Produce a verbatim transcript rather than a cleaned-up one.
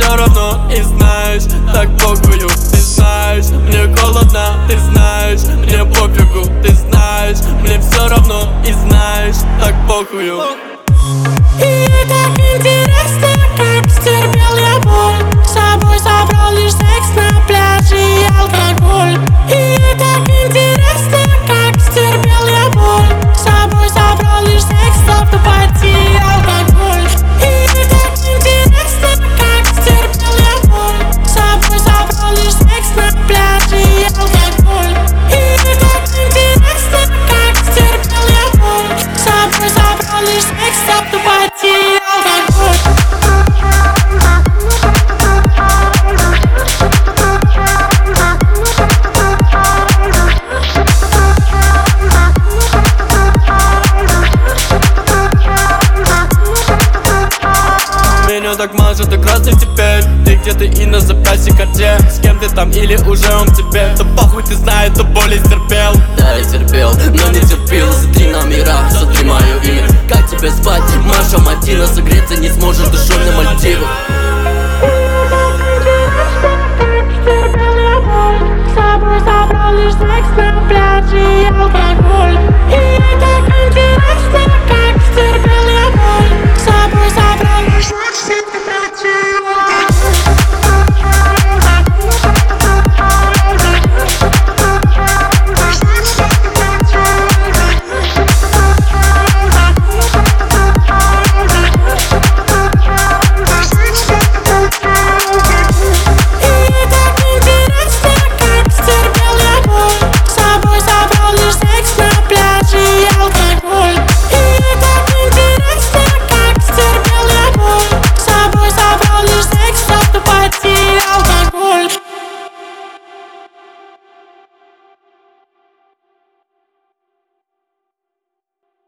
все равно, и знаешь, так похую. Ты знаешь, мне холодно, ты знаешь, мне пофигу. Ты знаешь, мне все равно, и знаешь, так похую. И так интересно, как стерпел я боль. С собой забрал лишь секс на пляже и алкоголь. И так интересно, как стерпел я боль. С собой забрал лишь секс, чтобы пойти и алкоголь. И так интересно, как стерпел я боль. С собой забрал лишь секс на пляже и алкоголь. И так интересно, как стерпел я боль. С собой забрал лишь секс, чтобы пойти и алкоголь. Меня так мажет и красный теперь. Ты где-то и на запястье карте. С кем ты там или уже он тебе? Да похуй, ты знаешь, то боли стерпел. Да, я терпел, но не терпел. Смотри на мира, смотри мое имя. Как тебе спать, Маша Матина? Согреться не сможешь душой на Мальдивах.